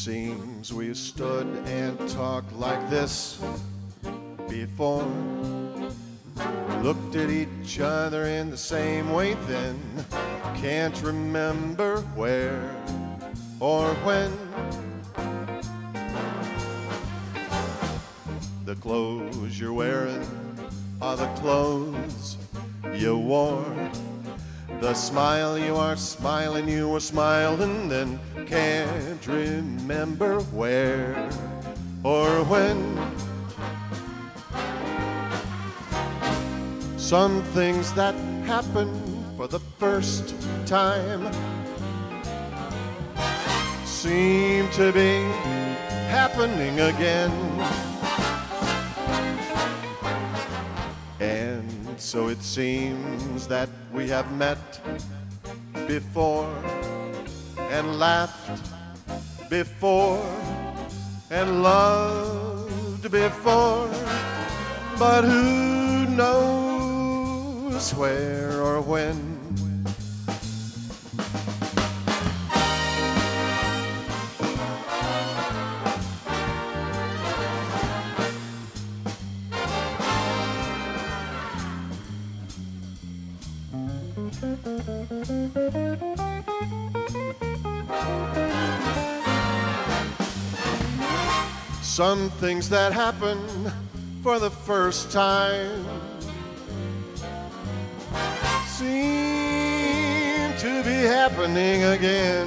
seems we've stood and talked like this before. Looked at each other in the same way then. Can't remember where or when. The clothes you're wearing are the clothes you wore. The smile you are smiling, you were smiling then. Can't remember where or when. Some things that happen for the first time seem to be happening again. And so it seems that we have met before and laughed before and loved before, but who knows where or when. Some things that happen for the first time seem to be happening again.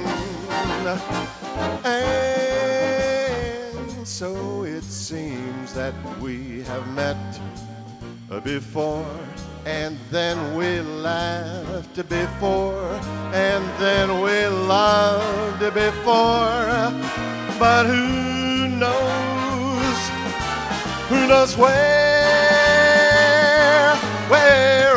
And so it seems that we have met before, and then we laughed before, and then we loved before, but who knows where